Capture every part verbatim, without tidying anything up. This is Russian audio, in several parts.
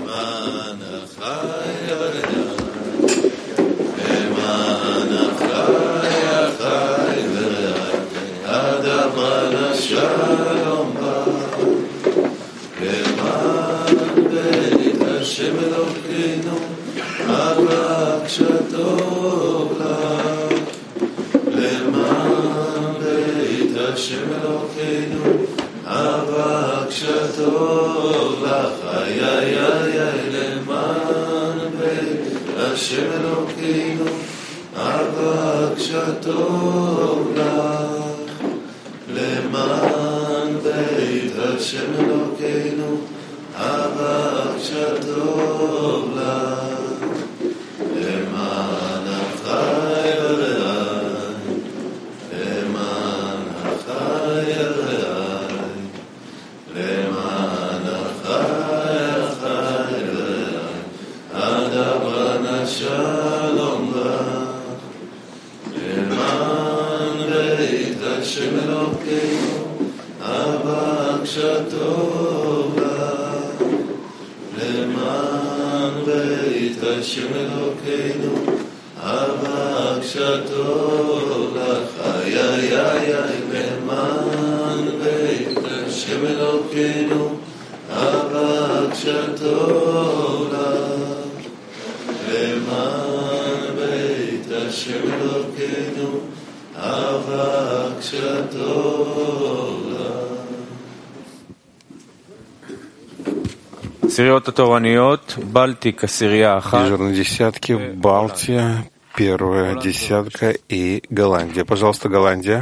Дежурные десятки, Балтия, первая десятка и Голландия. Пожалуйста, Голландия.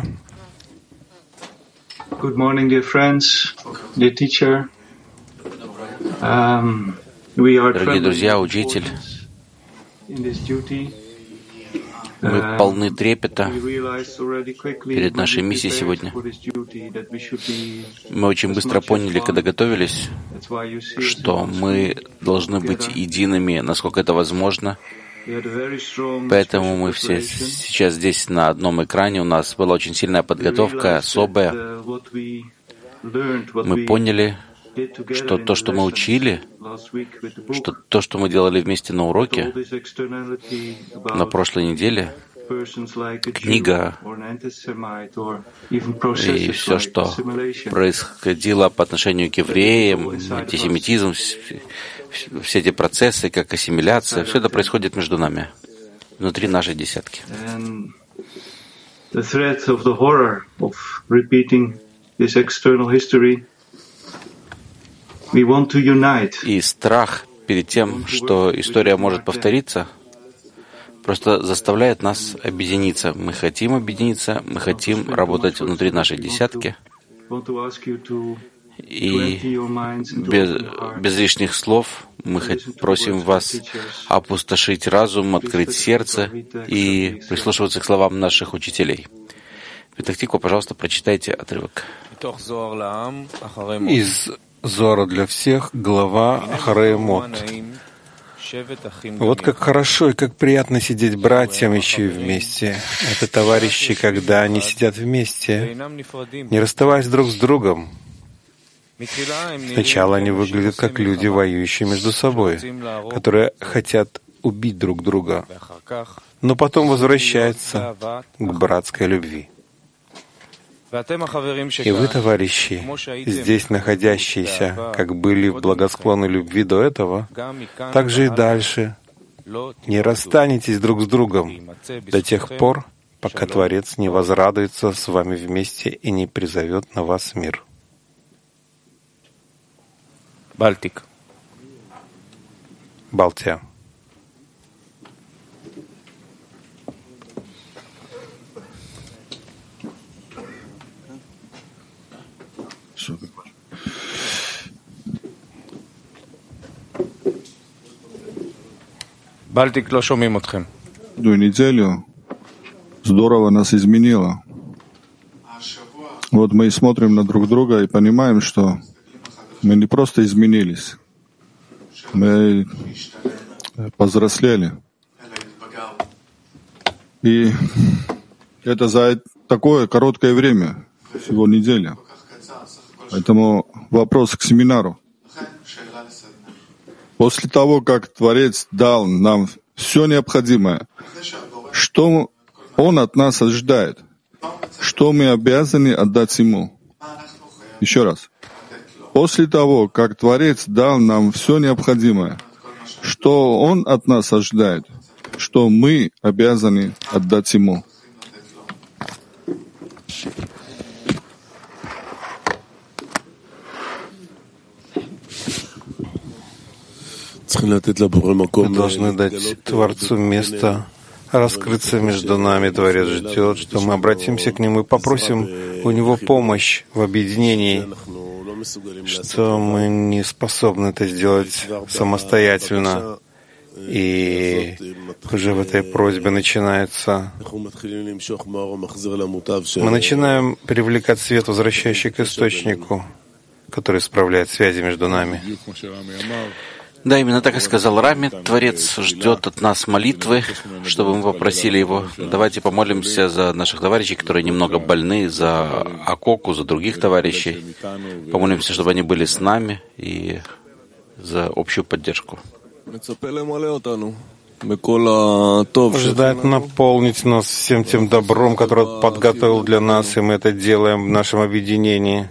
Good morning, dear friends, dear teacher. Um, we are Дорогие друзья, учитель, мы полны трепета перед нашей миссией сегодня. Мы очень быстро поняли, когда готовились, что мы должны быть едиными, насколько это возможно. Поэтому мы все сейчас здесь на одном экране. У нас была очень сильная подготовка, особая. Мы поняли, что то, что мы учили, что то, что мы делали вместе на уроке на прошлой неделе, книга и все, что происходило по отношению к евреям, антисемитизм, все эти процессы, как ассимиляция, все это происходит между нами, внутри нашей десятки. И страх перед тем, что история может повториться, просто заставляет нас объединиться. Мы хотим объединиться, мы хотим работать внутри нашей десятки. И без, без лишних слов мы просим вас опустошить разум, открыть сердце и прислушиваться к словам наших учителей. Петахтиква, пожалуйста, прочитайте отрывок. Из Зора для всех, глава Ахарей Мот. Вот как хорошо и как приятно сидеть братьям еще и вместе. Это товарищи, когда они сидят вместе, не расставаясь друг с другом. Сначала они выглядят как люди, воюющие между собой, которые хотят убить друг друга, но потом возвращаются к братской любви. И вы, товарищи, здесь находящиеся, как были в благосклонной любви до этого, так же и дальше не расстанетесь друг с другом до тех пор, пока Творец не возрадуется с вами вместе и не призовет на вас мир. Балтик. Балтия. Балтик, לא שומעים אתכם. Эту неделю здорово нас изменило. Вот мы и смотрим на друг друга и понимаем, что мы не просто изменились, мы повзрослели. И это за такое короткое время, всего неделя. Поэтому вопрос к семинару. После того, как Творец дал нам все необходимое, что Он от нас ожидает, что мы обязаны отдать Ему. Еще раз. После того, как Творец дал нам все необходимое, что Он от нас ожидает, что мы обязаны отдать Ему. Мы должны дать Творцу место раскрыться между нами. Творец ждет, что мы обратимся к Нему и попросим у Него помощь в объединении, что мы не способны это сделать самостоятельно. И уже в этой просьбе начинается. Мы начинаем привлекать свет, возвращающий к источнику, который исправляет связи между нами. Да, именно так и сказал Рами. Творец ждет от нас молитвы, чтобы мы попросили Его. Давайте помолимся за наших товарищей, которые немного больны, за Акоку, за других товарищей. Помолимся, чтобы они были с нами и за общую поддержку. Ожидает наполнить нас всем тем добром, которое Он подготовил для нас, и мы это делаем в нашем объединении.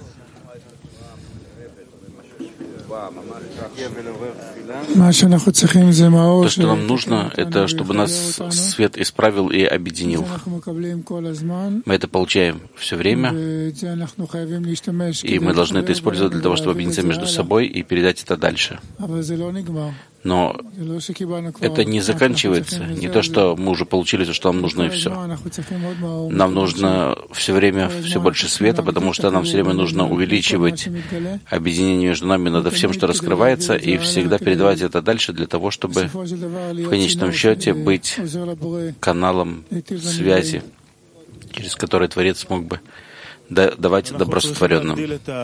То, что нам нужно, это чтобы нас свет исправил и объединил. Мы это получаем все время, и мы должны это использовать для того, чтобы объединиться между собой и передать это дальше. Но это не заканчивается. Не то, что мы уже получили то, что нам нужно, и все. Нам нужно все время все больше света, потому что нам все время нужно увеличивать объединение между нами над всем, что раскрывается, и всегда передавать это дальше для того, чтобы в конечном счете быть каналом связи, через который Творец смог бы давать добросотворенным.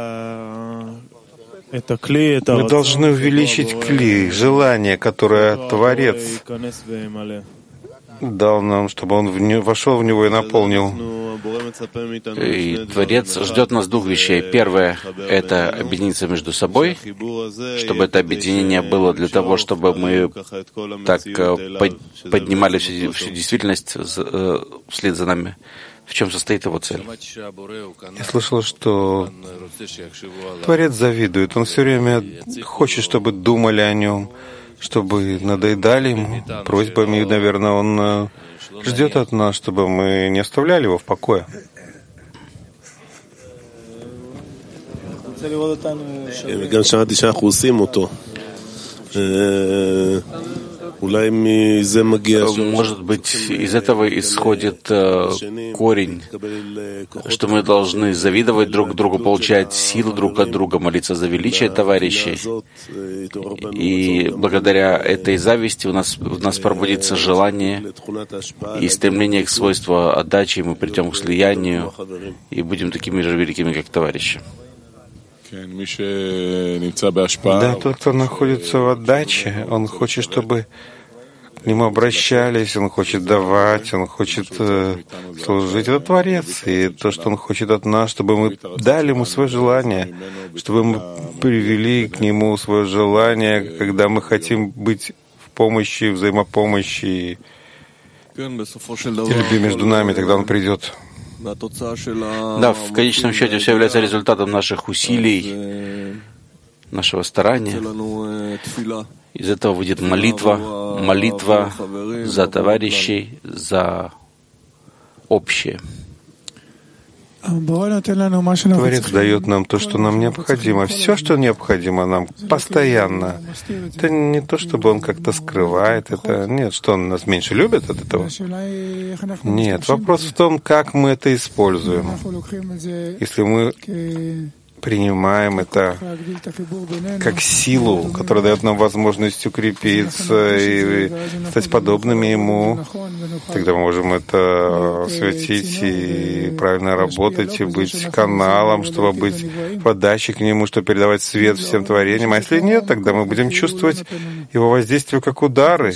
Мы должны увеличить кли, желание, которое Творец дал нам, чтобы он в не, вошел в него и наполнил. И Творец ждет нас двух вещей. Первое — это объединиться между собой, чтобы это объединение было для того, чтобы мы так поднимали всю, всю действительность вслед за нами. В чем состоит его цель? Я слышал, что Творец завидует. Он все время хочет, чтобы думали о нем, чтобы надоедали ему просьбами. И, наверное, он ждет от нас, чтобы мы не оставляли его в покое. Может быть, из этого исходит э, корень, что мы должны завидовать друг другу, получать силу друг от друга, молиться за величие товарищей. И благодаря этой зависти у нас, у нас пробудится желание и стремление к свойству отдачи, и мы придем к слиянию и будем такими же великими, как товарищи. Да, тот, кто находится в отдаче, он хочет, чтобы к нему обращались, он хочет давать, он хочет э, служить. Это Творец. И то, что он хочет от нас, чтобы мы дали ему свое желание, чтобы мы привели к нему свое желание, когда мы хотим быть в помощи, взаимопомощи, и любви между нами, тогда он придет. Да, в конечном счете все является результатом наших усилий, нашего старания. Из этого выйдет молитва, молитва за товарищей, за общее. Творец дает нам то, что нам необходимо. Все, что необходимо нам, постоянно. Это не то, чтобы он как-то скрывает это. Нет, что он нас меньше любит от этого. Нет, вопрос в том, как мы это используем. Если мы принимаем это как силу, которая дает нам возможность укрепиться и стать подобными Ему, тогда мы можем это осветить и правильно работать, и быть каналом, чтобы быть в отдаче к Нему, чтобы передавать свет всем творениям. А если нет, тогда мы будем чувствовать Его воздействие как удары.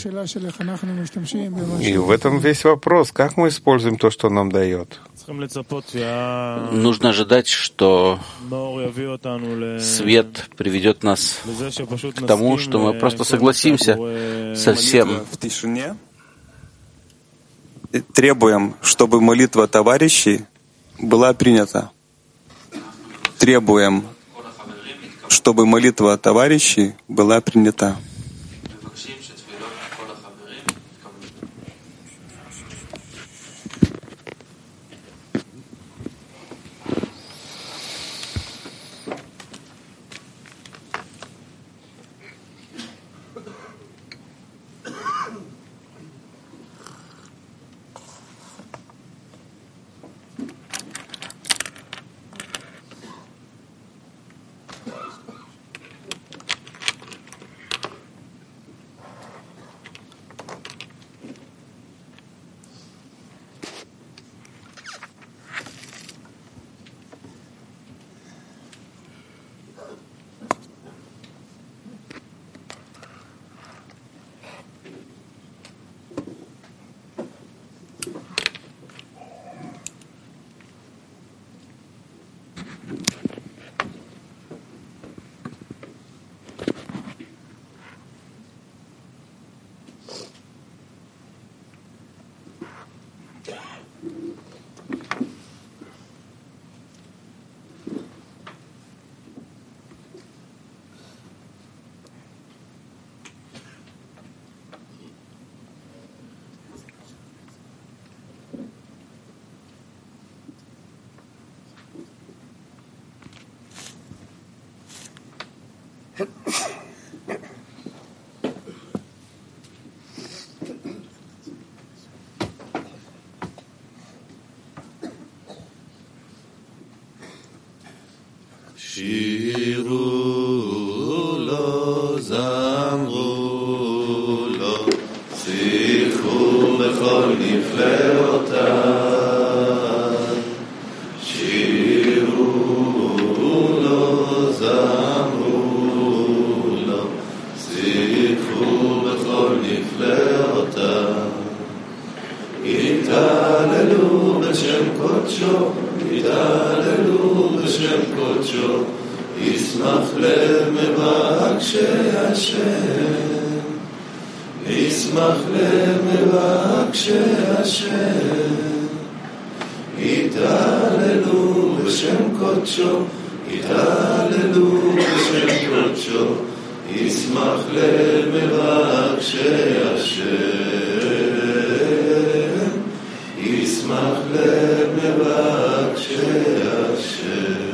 И в этом весь вопрос, как мы используем то, что Он нам дает. Нужно ожидать, что свет приведет нас к тому, что мы просто согласимся со всем. В тишине требуем, чтобы молитва товарищей была принята. Требуем, чтобы молитва товарищей была принята. שירו לו, זמרו לו, שיחו בכל נפלאותיו. שירו לו, זמרו לו, שיחו בכל נפלאותיו. יתהללו בשם קודשו, יתהללו בשם קודשו, ישמח לב מבקשי השם, ישמח לב מבקשי השם. יתהללו בשם קודשו, יתהללו בשם קודשו, ישמח לב מבקשי השם, ישמח לב מבקשי השם.